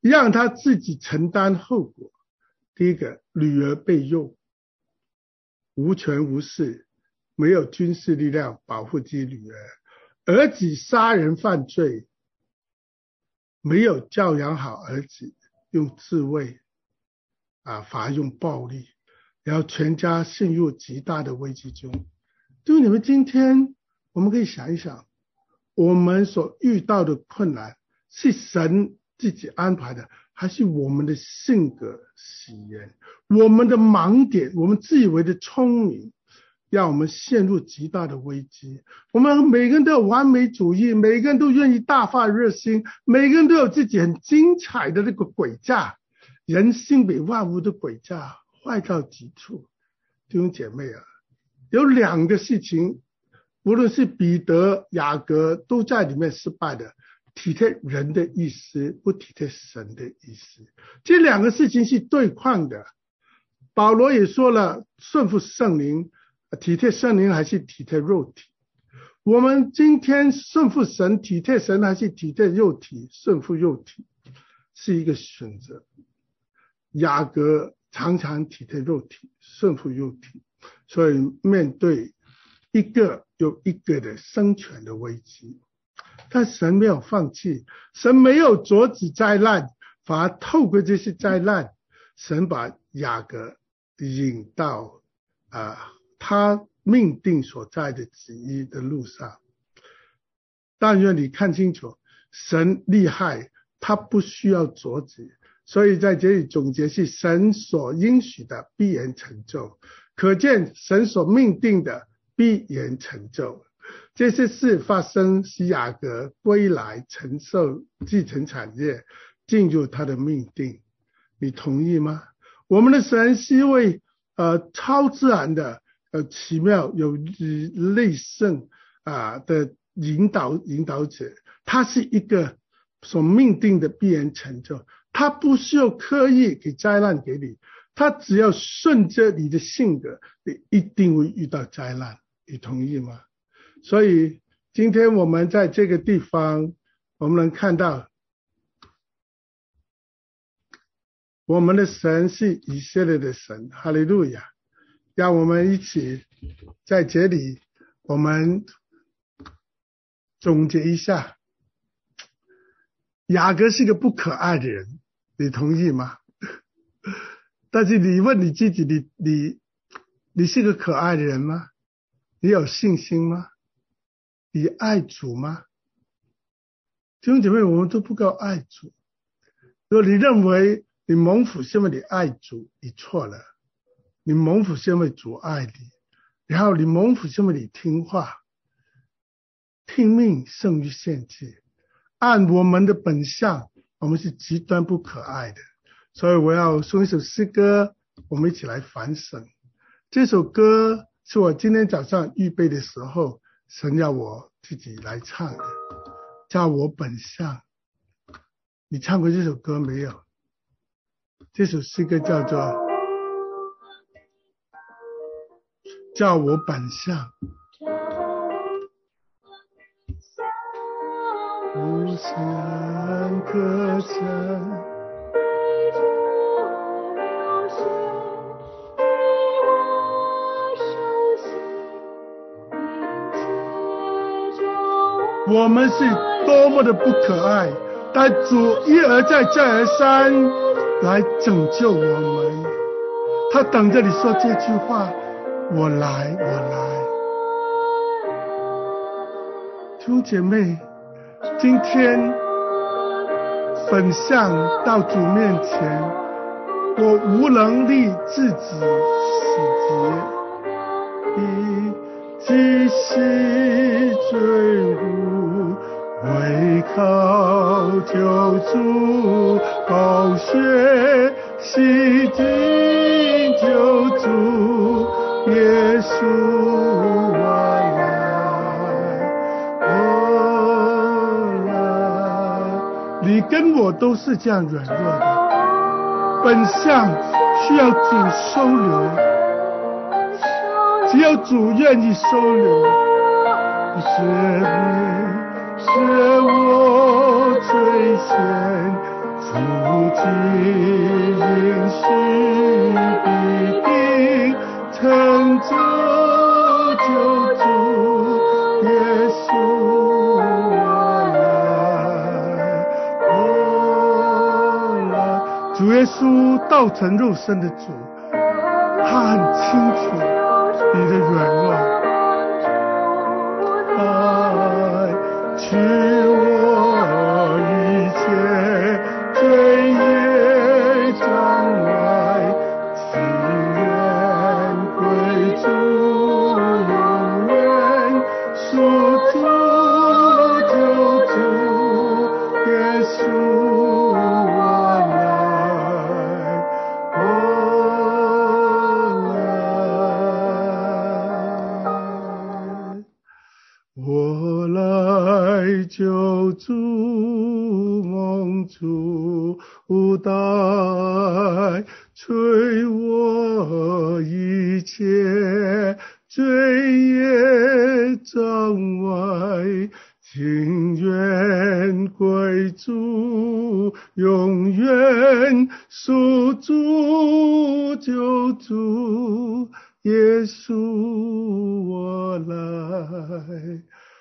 让他自己承担后果。第一个，女儿被诱，无权无势，没有军事力量保护自己女儿；儿子杀人犯罪，没有教养好儿子，用自卫啊，罚用暴力，然后全家陷入极大的危机中。就你们今天，我们可以想一想，我们所遇到的困难是神自己安排的，还是我们的性格使然，我们的盲点，我们自以为的聪明，让我们陷入极大的危机。我们每个人都有完美主义，每个人都愿意大发热心，每个人都有自己很精彩的那个诡诈，人性比万物的诡诈坏到极处。弟兄姐妹啊，有两个事情，无论是彼得、雅各都在里面失败的，体贴人的意思，不体贴神的意思。这两个事情是对抗的。保罗也说了，顺服圣灵，体贴圣灵还是体贴肉体。我们今天顺服神，体贴神还是体贴肉体，顺服肉体是一个选择。雅各常常体贴肉体，顺服肉体，所以面对一个又一个的生存的危机，但神没有放弃，神没有阻止灾难，反而透过这些灾难，神把雅各引到啊他命定所在的旨意的路上。但愿你看清楚，神厉害，他不需要阻止，所以在这里总结是神所应许的必然成就，可见神所命定的必然成就。这些事发生，使雅各归来承受继承产业，进入他的命定。你同意吗？我们的神是一位呃超自然的呃奇妙有类胜啊的引导引导者，他是一个所命定的必然成就，他不需要刻意给灾难给你，他只要顺着你的性格，你一定会遇到灾难。你同意吗？所以今天我们在这个地方，我们能看到我们的神是以色列的神，哈利路亚！让我们一起在这里，我们总结一下，雅各是个不可爱的人，你同意吗？但是你问你自己，你你你是个可爱的人吗？你有信心吗？你爱主吗？弟兄姐妹，我们都不够爱主。如果你认为你蒙福是因为你爱主，你错了。你蒙福是因为主爱你，然后你蒙福是因为你听话，听命胜于献祭。按我们的本相，我们是极端不可爱的。所以我要送一首诗歌，我们一起来反省。这首歌是我今天早上预备的时候，神要我自己来唱的，叫我本相。你唱过这首歌没有？这首诗歌叫做叫我本相。无限可称我们是多么的不可爱，但主一而再再而三来拯救我们。他等着你说这句话，我来我来。弟兄姐妹，今天本相到主面前，我无能力自己洗洁，一即是罪污，唯靠救主宝血洗净救主耶稣我来我来。你跟我都是这样软弱的，本相需要主收留，只有主愿意收留。赦免是我罪愆主指引是必定成就，救主耶稣我来，我来。主耶稣道成肉身的主，他很清楚你的软弱，爱去我一切罪孽障碍，情愿归主，永远属主救主耶稣我来，我来，我来救主蒙主代垂我一切罪孽障外，情愿归主，永远属主救主耶稣我来，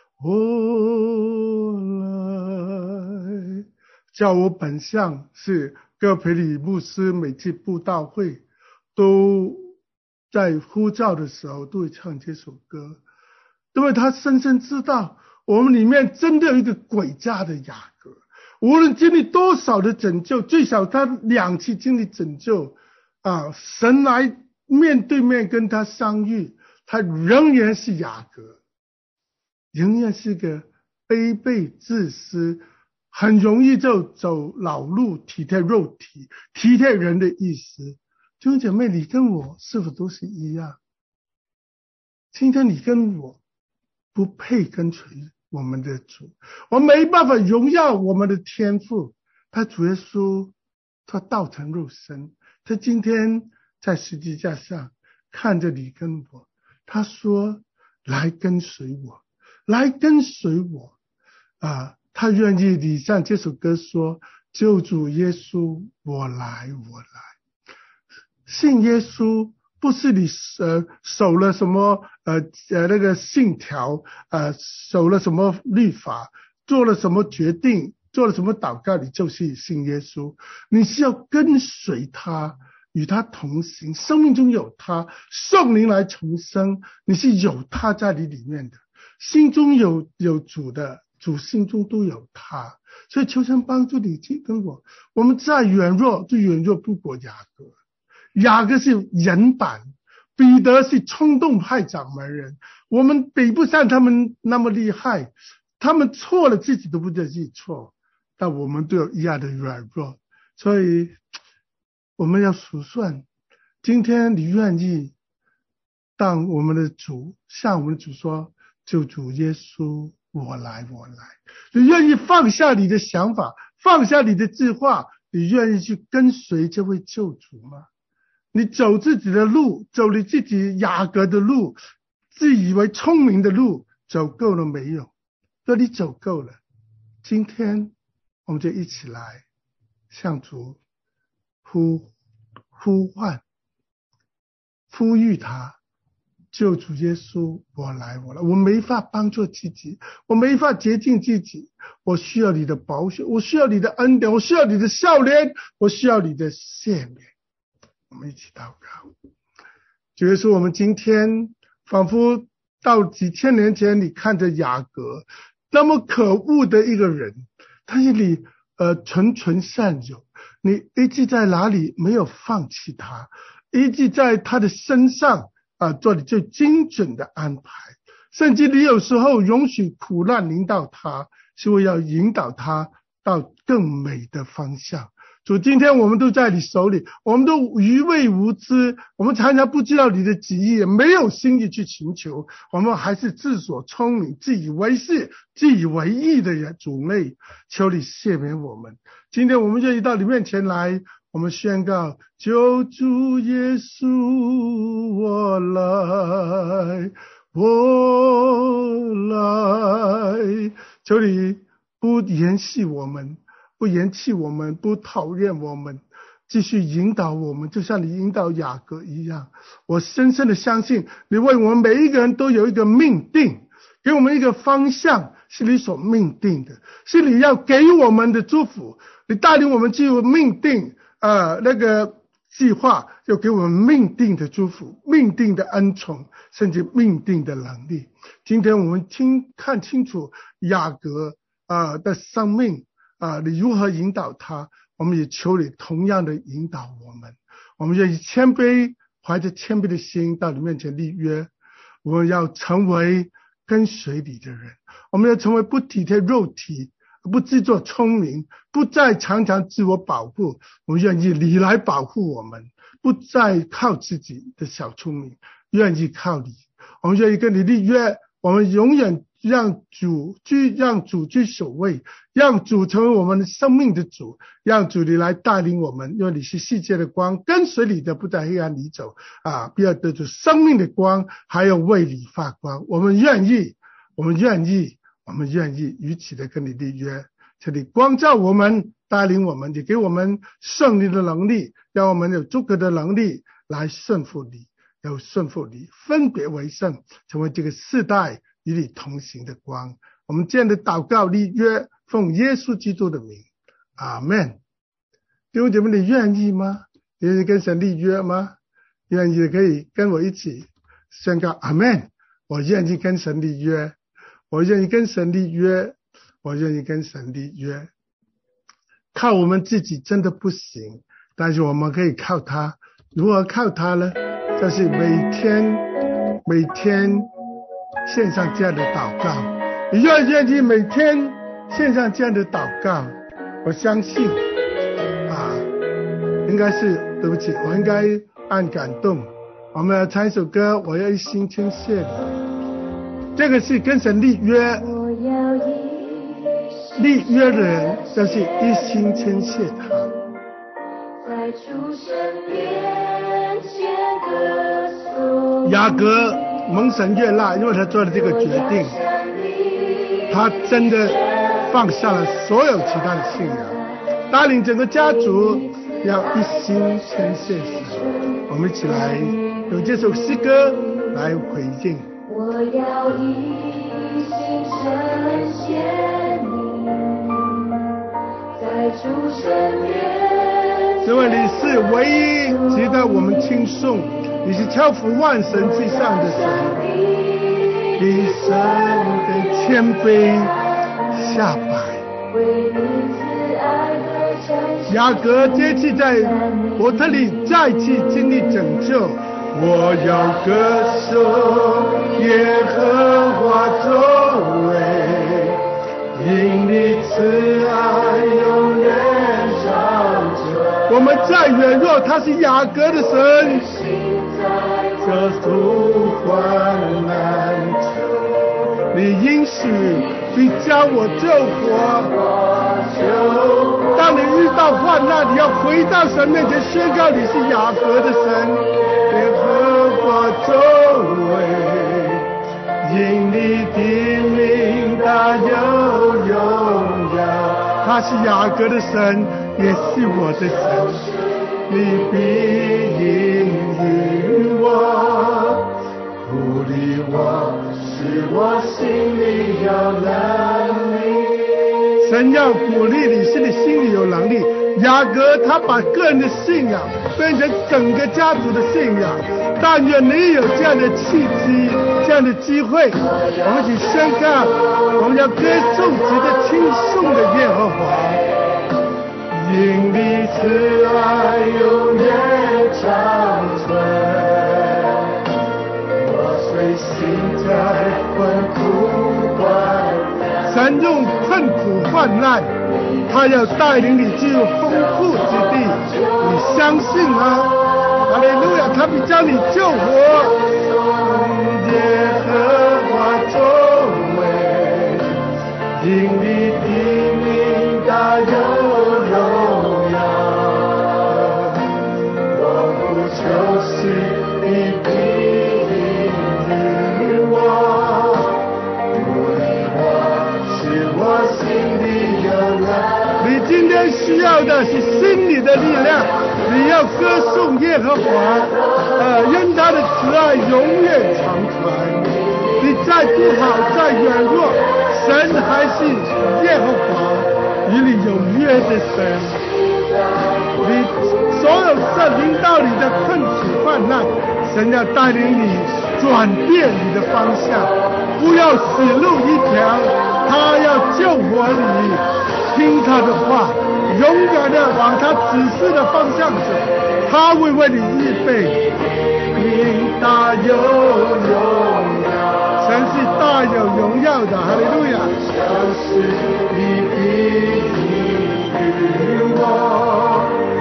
我来。叫我本相是哥培里牧师每次布道会都在呼召的时候都会唱这首歌，因为他深深知道我们里面真的有一个诡诈的雅各，无论经历多少的拯救，最少他两次经历拯救啊，神来面对面跟他相遇，他仍然是雅各，仍然是个卑鄙自私，很容易就走老路，体贴肉体，体贴人的意思。弟兄姐妹，你跟我是否都是一样？今天你跟我不配跟随我们的主，我没办法荣耀我们的天父。他主耶稣他道成肉身，他今天在十字架上看着你跟我，他说来跟随我，来跟随我啊！他愿意你像这首歌说，救主耶稣我来我来。信耶稣不是你呃守了什么呃呃那个信条，呃守了什么律法，做了什么决定，做了什么祷告，你就是信耶稣。你是要跟随他，与他同行，生命中有他，圣灵来重生，你是有他在你里面的，心中有有主的，主心中都有他。所以求神帮助你跟我，我们再软弱就软弱不过雅各。雅各是人版，彼得是冲动派掌门人，我们比不上他们那么厉害，他们错了自己都不知道自己错，但我们都有一样的软弱。所以我们要数算，今天你愿意当我们的主，向我们的主说，救主耶稣我来我来，你愿意放下你的想法，放下你的计划，你愿意去跟随这位救主吗？你走自己的路，走你自己雅各的路，自以为聪明的路，走够了没有？若你走够了，今天我们就一起来向主呼呼唤，呼吁他，救主耶稣我来我来。我没法帮助自己，我没法洁净自己，我需要你的宝血，我需要你的恩典，我需要你的笑脸，我需要你的赦免。我们一起祷告。主耶稣，我们今天仿佛到几千年前，你看着雅各那么可恶的一个人，但是你呃纯纯善友，你一直在哪里没有放弃他，一直在他的身上啊、呃、做你最精准的安排，甚至你有时候容许苦难临到他，是为要引导他到更美的方向。主，今天我们都在你手里，我们都愚昧无知，我们常常不知道你的旨意，也没有心意去寻求，我们还是自所聪明，自以为是，自以为义的人主类，求你赦免我们。今天我们愿意到你面前来，我们宣告，救主耶稣我来我来，求你不延续我们， 不嫌弃我们，不讨厌我们，继续引导我们，就像你引导雅各一样。我深深的相信你为我们每一个人都有一个命定，给我们一个方向，是你所命定的，是你要给我们的祝福，你带领我们进入命定呃那个计划，就给我们命定的祝福，命定的恩宠，甚至命定的能力。今天我们听看清楚雅各呃的生命啊、呃，你如何引导他，我们也求你同样的引导我们。我们愿意谦卑，怀着谦卑的心到你面前立约，我们要成为跟随你的人，我们要成为不体贴肉体，不自作聪明，不再常常自我保护，我们愿意你来保护我们，不再靠自己的小聪明，愿意靠你。我们愿意跟你立约，我们永远让主居让主居首位，让主成为我们生命的主，让主你来带领我们，因为你是世界的光，跟随你的不在黑暗里走啊，必要得着生命的光，还要为你发光。我们愿意我们愿意我们愿意一起的跟你立约，求你光照我们，带领我们，你给我们胜利的能力，让我们有足够的能力来顺服你，要顺服你，分别为圣，成为这个世代与你同行的光。我们这样的祷告立约，奉耶稣基督的名，阿们。弟兄姐妹，你愿意吗？愿意跟神立约吗？愿意可以跟我一起宣告阿们。我愿意跟神立约，我愿意跟神立约，我愿意跟神立约。靠我们自己真的不行，但是我们可以靠他。如何靠他呢？就是每天每天线上这样的祷告。你愿不愿意每天线上这样的祷告？我相信啊，应该是对不起，我应该按感动。我们要唱一首歌，我要一心称谢你。这个是跟神立约，立约的人就是一心称谢他。在主身边前歌颂。雅各蒙神悦纳，因为他做了这个决定，他真的放下了所有其他的信仰，带领整个家族要一心称谢神。我们一起来用这首诗歌来回应。我要一心称谢你，在主身边，因为你是唯一值得我们称颂，你是超乎万神之上的神，你神的谦卑下拜。雅各这次在伯特利再次经历拯救，我要歌颂耶和华作为，因你慈爱永远长存。我们再软弱，他是雅各的神，这途患难处，你应许你将我救活。当你遇到患难，你要回到神面前宣告你是雅各的神，耶和华作为，因你的名大有荣耀。他是雅各的神，也是我的神，你必应允我，鼓励我，使我心里有能力。神要鼓励你，使你心里有能力。雅各他把个人的信仰变成整个家族的信仰，但愿你有这样的契机，这样的机会，我们一起宣告，我们要歌颂值得称颂的耶和华。因你慈爱永远长存，我虽行在困苦患难，神用困苦患难，他要带领你进入丰富之地，你相信吗？哈利路亚！他必将你救活。耶和华作为，因你的名大有荣耀。我不求是你必应我，鼓励我，使我心里有能力。你今天需要的是心里的力量，你要歌颂耶和华，呃，因他的慈爱永远长存。你再不好再软弱，神还是耶和华与你有约的神。你所有圣灵到你的困苦患难，神要带领你转变你的方向，不要死路一条，他要救活你，听他的话，勇敢的往他指示的方向走，他会为你预备名大有荣耀，神是大有荣耀的，哈利路亚。就是你的与我，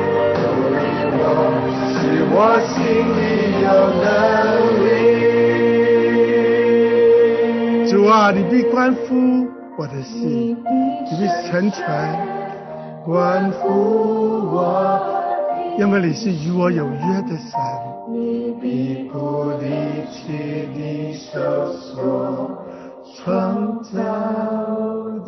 使我心里有能力。主啊，你必关乎我的心，你必成全关乎我，因为你是与我有约的神。你不离弃你手所创造的。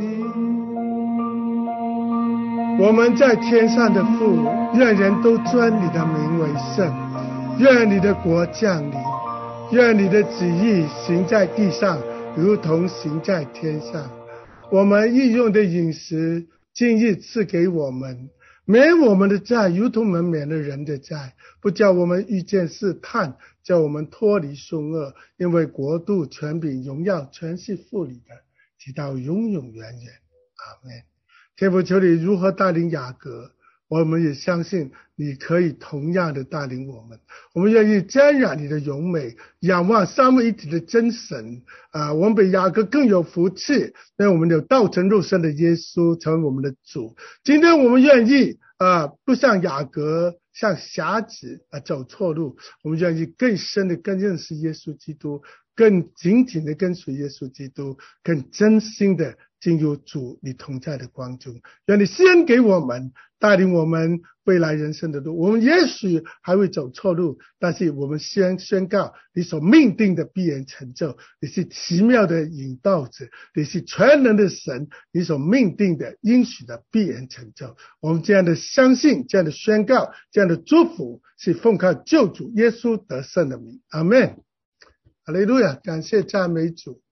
我们在天上的父，愿人都尊你的名为圣，愿你的国降临，愿你的旨意行在地上，如同行在天上。我们日用的饮食今日赐给我们，免我们的债，如同我们免了人的债，不叫我们遇见试探，叫我们脱离凶恶，因为国度、权柄、荣耀全是父你的，直到永永远远。阿们。天父，求你如何带领雅各，我们也相信你可以同样的带领我们。我们愿意沾染你的荣美，仰望三位一体的真神啊！我们比雅各更有福气，因为我们有道成肉身的耶稣成为我们的主。今天我们愿意啊，不像雅各像瞎子啊走错路，我们愿意更深的更认识耶稣基督，更紧紧的跟随耶稣基督，更真心的进入主你同在的光中。愿你先给我们带领我们未来人生的路，我们也许还会走错路，但是我们先宣告你所命定的必然成就。你是奇妙的引导者，你是全能的神，你所命定的应许的必然成就。我们这样的相信，这样的宣告，这样的祝福，是奉靠救主耶稣得胜的名。阿们。哈利路亚，感谢赞美主。